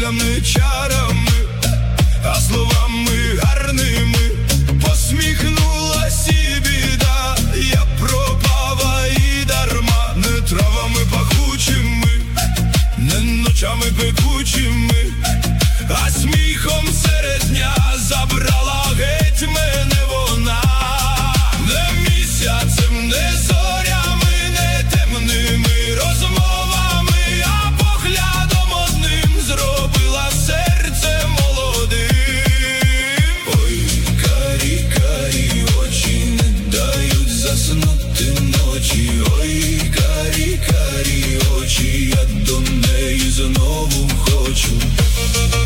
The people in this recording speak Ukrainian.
не чарами, а словами гарними. Посміхнулась і біда, я пропала і дарма. Не травами пахучими, не ночами пекучими, а сміхом серед дня забрала геть мене вона. Не місяцем, не зорями, не темними розмовами, а поглядом одним зробила серце молодим. Ой, карі, карі очі не дають заснути ночі. Ой, карі, карі очі, я до неї знову хочу.